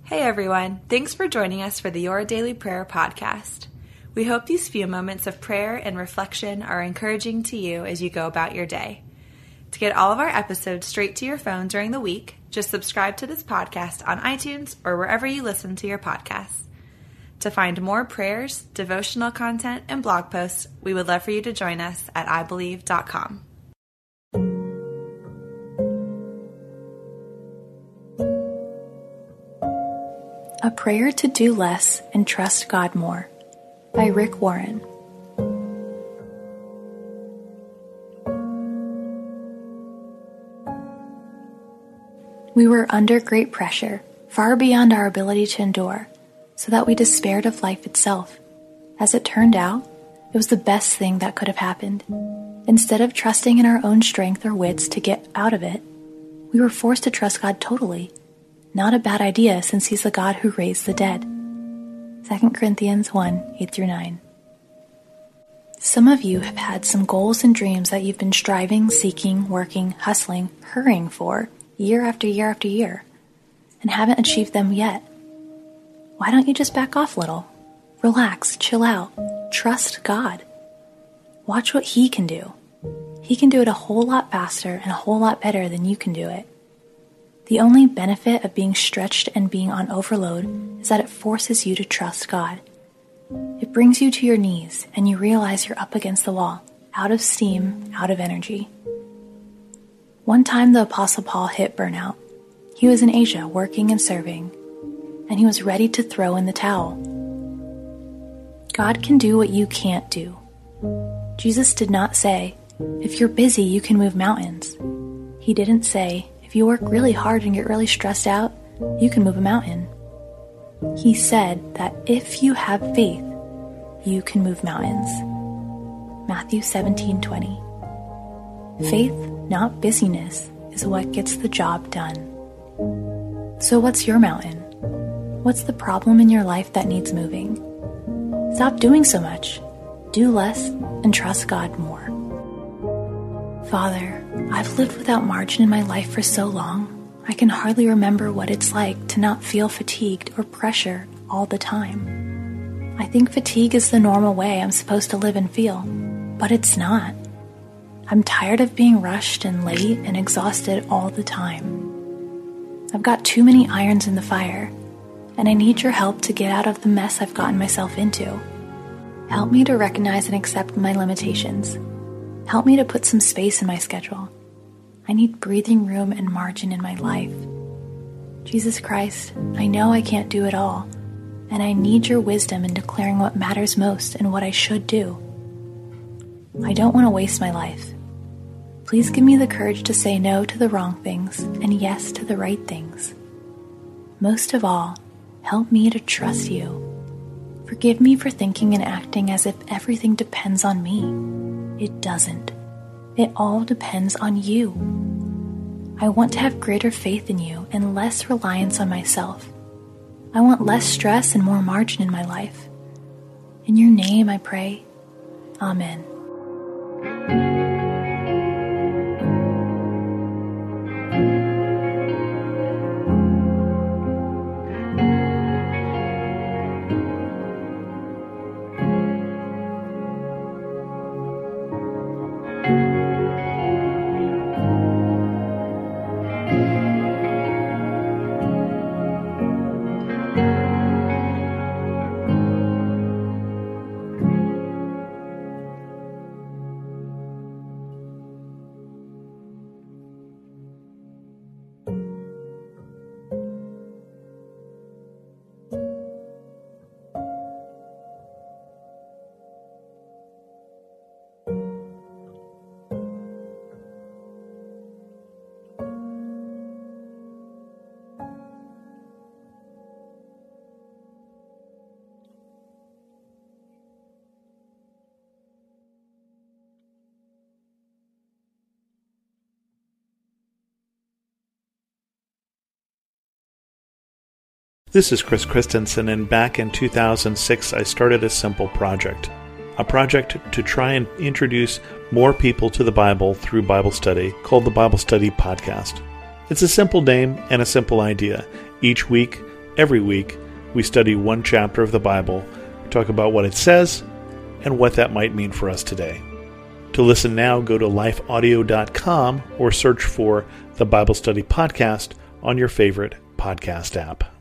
Hey everyone, thanks for joining us for the Your Daily Prayer podcast. We hope these few moments of prayer and reflection are encouraging to you as you go about your day. To get all of our episodes straight to your phone during the week, just subscribe to this podcast on iTunes or wherever you listen to your podcasts. To find more prayers, devotional content, and blog posts, we would love for you to join us at ibelieve.com. A Prayer to Do Less and Trust God More by Rick Warren. We were under great pressure, far beyond our ability to endure, so that we despaired of life itself. As it turned out, it was the best thing that could have happened. Instead of trusting in our own strength or wits to get out of it, we were forced to trust God totally. Not a bad idea, since He's the God who raised the dead. 2 Corinthians 1, 8-9. Some of you have had some goals and dreams that you've been striving, seeking, working, hustling, hurrying for year after year after year, and haven't achieved them yet. Why don't you just back off a little? Relax, chill out, trust God. Watch what He can do. He can do it a whole lot faster and a whole lot better than you can do it. The only benefit of being stretched and being on overload is that it forces you to trust God. It brings you to your knees and you realize you're up against the wall, out of steam, out of energy. One time the Apostle Paul hit burnout. He was in Asia working and serving, and he was ready to throw in the towel. God can do what you can't do. Jesus did not say, if you're busy, you can move mountains. He didn't say, if you work really hard and get really stressed out, you can move a mountain. He said that if you have faith, you can move mountains. Matthew 17:20. Faith, not busyness, is what gets the job done. So what's your mountain? What's the problem in your life that needs moving? Stop doing so much. Do less and trust God more. Father, I've lived without margin in my life for so long, I can hardly remember what it's like to not feel fatigued or pressure all the time. I think fatigue is the normal way I'm supposed to live and feel, but it's not. I'm tired of being rushed and late and exhausted all the time. I've got too many irons in the fire, and I need your help to get out of the mess I've gotten myself into. Help me to recognize and accept my limitations. Help me to put some space in my schedule. I need breathing room and margin in my life. Jesus Christ, I know I can't do it all, and I need your wisdom in declaring what matters most and what I should do. I don't want to waste my life. Please give me the courage to say no to the wrong things and yes to the right things. Most of all, help me to trust you. Forgive me for thinking and acting as if everything depends on me. It doesn't. It all depends on you. I want to have greater faith in you and less reliance on myself. I want less stress and more margin in my life. In your name I pray. Amen. This is Chris Christensen, and back in 2006 I started a simple project. A project to try and introduce more people to the Bible through Bible study called the Bible Study Podcast. It's a simple name and a simple idea. Each week Every week, we study one chapter of the Bible, talk about what it says, and what that might mean for us today. To listen now, go to lifeaudio.com or search for the Bible Study Podcast on your favorite podcast app.